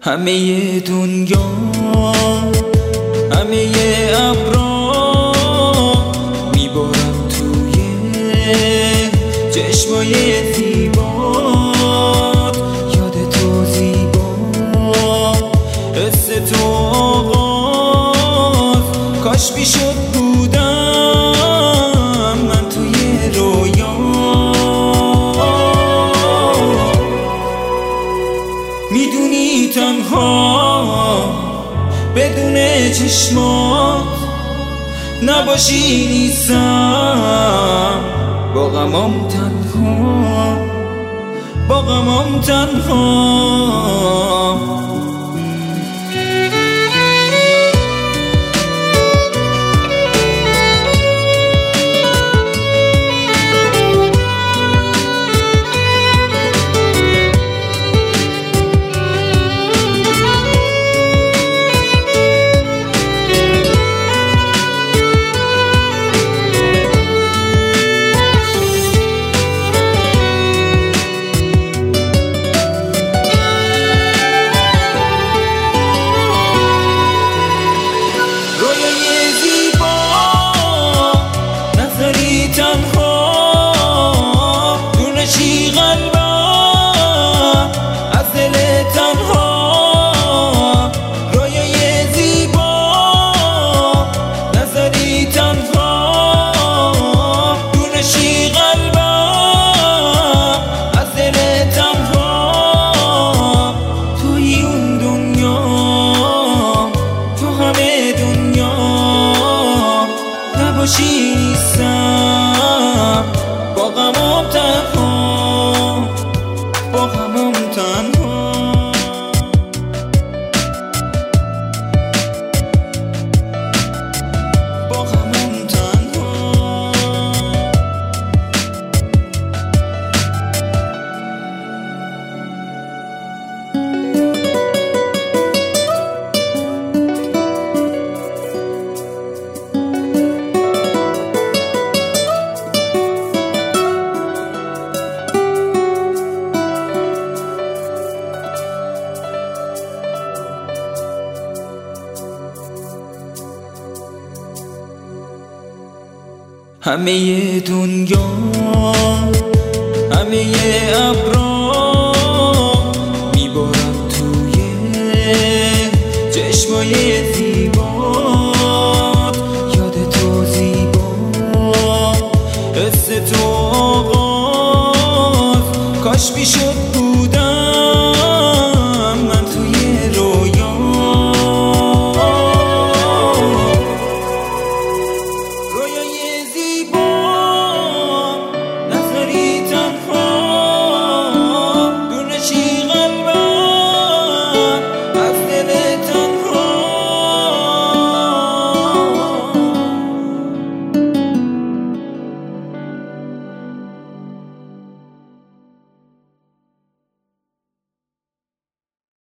همه دنیا همه ابرا میبارم توی چشمای زیبات، یاد تو زیبا، حس تو آغاز، کاش میشد بودم من توی رویا، میدونی تنها بدون چشمات نباشی نیستم، با غمام تنها، با غمام تنها. نباشی نیستم، با غمام تنها، با غمام تنها. با غمام تنها. همه دنیا همه ابرا میبارم توی چشمای